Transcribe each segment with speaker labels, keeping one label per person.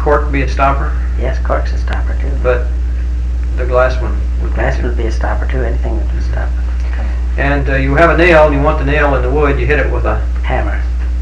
Speaker 1: cork be a stopper?
Speaker 2: Yes, cork's a stopper too.
Speaker 1: But the glass one would
Speaker 2: Glass would be a stopper too, anything that would stop it.
Speaker 1: And you have a nail, and you want the nail in the wood, you hit it with a
Speaker 2: Hammer.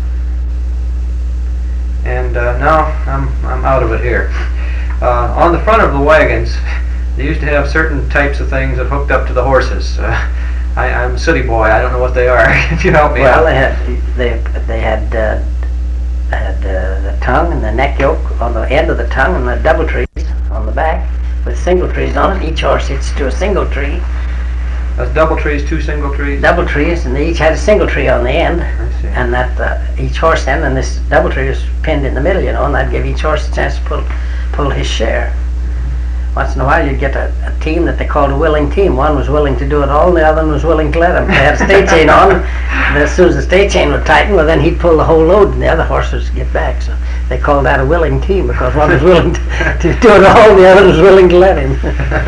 Speaker 1: And now I'm out of it here. On the front of the wagons, they used to have certain types of things that hooked up to the horses. I'm a city boy. I don't know what they are. If you help me
Speaker 2: Well,
Speaker 1: out.
Speaker 2: they had the tongue and the neck yoke on the end of the tongue, and the double trees on the back with single trees on it. Each horse hits to a single tree.
Speaker 1: That's double trees, 2 single trees.
Speaker 2: Double trees, and they each had a single tree on the end.
Speaker 1: I see.
Speaker 2: And that each horse then, and this double tree was pinned in the middle, and that'd give each horse a chance to pull his share. Once in a while you'd get a team that they called a willing team. One was willing to do it all, and the other one was willing to let him. They had a stay chain on, and as soon as the stay chain would tighten, well then he'd pull the whole load, and the other horse would get back. So they called that a willing team, because one was willing to do it all, and the other was willing to let him.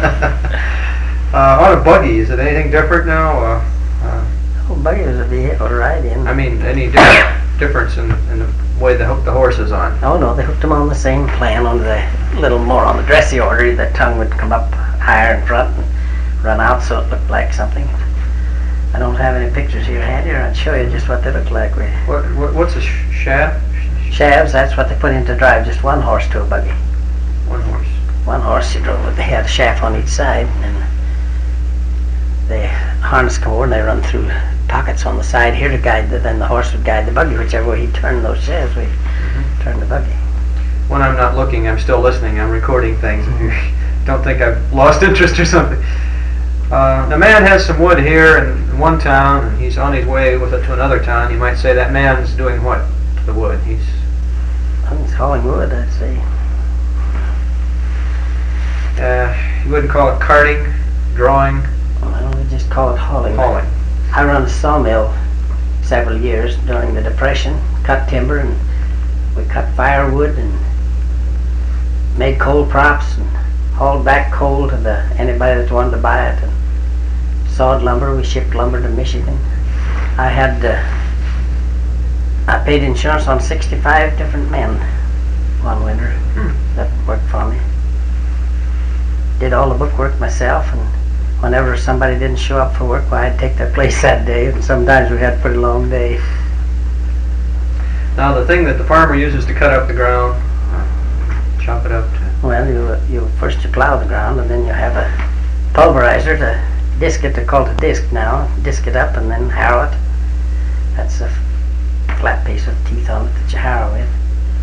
Speaker 1: On a buggy, is it anything different now?
Speaker 2: Buggy was a vehicle to ride in.
Speaker 1: I mean, any difference in the way they hook the horses on?
Speaker 2: Oh no, they hooked them on the same plan, on the little more on the dressy order. The tongue would come up higher in front and run out, so it looked like something. I don't have any pictures here handy, or I'd show you just what they look like.
Speaker 1: What's a shaft?
Speaker 2: Shafts, that's what they put in to drive just one horse to a buggy.
Speaker 1: One horse.
Speaker 2: One horse you drove with. They had a shaft on each side, and the harness come over and they run through pockets on the side here to guide then the horse would guide the buggy. Whichever way he turned those shafts, we turned the buggy.
Speaker 1: When I'm not looking, I'm still listening. I'm recording things. If you don't think I've lost interest or something. The man has some wood here in one town, and he's on his way with it to another town. You might say that man's doing what to the wood? He's
Speaker 2: hauling wood, I'd say.
Speaker 1: You wouldn't call it carting, drawing?
Speaker 2: Well, we just call it hauling.
Speaker 1: Hauling.
Speaker 2: I run a sawmill several years during the Depression, cut timber, and we cut firewood and made coal props and hauled back coal to anybody that wanted to buy it, and sawed lumber. We shipped lumber to Michigan. I paid insurance on 65 different men one winter that worked for me. Did all the bookwork myself, and whenever somebody didn't show up for work, well, I'd take their place that day, and sometimes we had a pretty long day.
Speaker 1: Now the thing that the farmer uses to cut up the ground, chop it up to...
Speaker 2: Well, you first plow the ground, and then you have a pulverizer to disc it. They're called a disc now. Disc it up and then harrow it. That's a flat piece with teeth on it that you harrow with.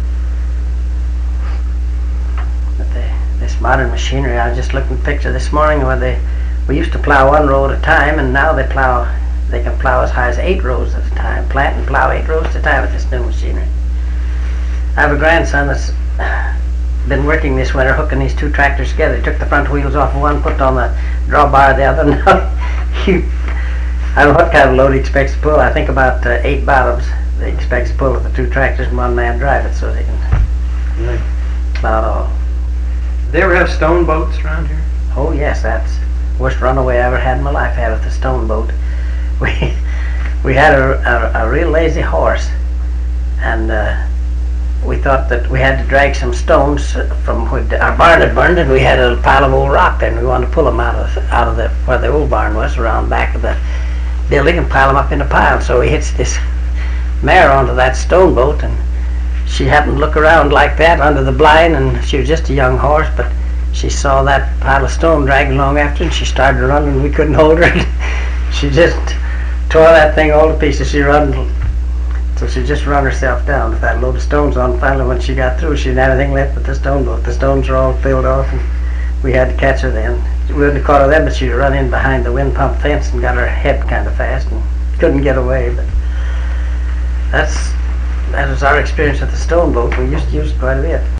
Speaker 2: But this modern machinery, I was just looking at a picture this morning where we used to plow 1 row at a time, and now they can plow as high as 8 rows at a time. Plant and plow 8 rows at a time with this new machinery. I have a grandson that's been working this winter hooking these 2 tractors together. He took the front wheels off of one, put on the drawbar of the other. Now I don't know what kind of load he expects to pull. I think about 8 bottoms they expect to pull with the 2 tractors and one man drive it, so they can plow it all.
Speaker 1: Did they ever have stone boats around here?
Speaker 2: Oh yes, that's the worst runaway I ever had in my life. I had with a stone boat. We had a real lazy horse, and we thought that we had to drag some stones from where our barn had burned, and we had a pile of old rock there, and we wanted to pull them out of where the old barn was, around back of the building, and pile them up in a pile. So we hitched this mare onto that stone boat, and she happened to look around like that under the blind, and she was just a young horse, but she saw that pile of stone dragging along after, and she started running, and we couldn't hold her. She just tore that thing all to pieces. So she just run herself down with that load of stones on. Finally, when she got through, she didn't have anything left but the stone boat. The stones were all filled off, and we had to catch her then. We wouldn't have caught her then, but she'd run in behind the wind pump fence and got her head kind of fast and couldn't get away. But that was our experience with the stone boat. We used to use it quite a bit.